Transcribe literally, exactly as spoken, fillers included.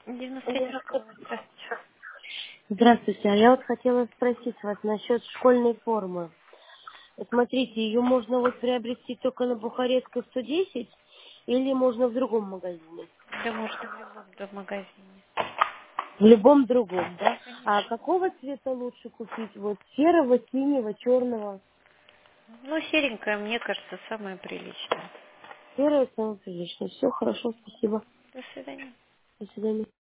девяносто пять сороковой. Здравствуйте. Здравствуйте, а я вот хотела спросить вас насчет школьной формы. Вот смотрите, ее можно вот приобрести только на Бухарестской сто десять или можно в другом магазине? Да можно в любом да, магазине. В любом другом, да? А Конечно. какого цвета лучше купить? Вот серого, синего, черного? Ну, серенькая, мне кажется, самая приличная. Серое самое приличное. Все хорошо, спасибо. До свидания. До свидания.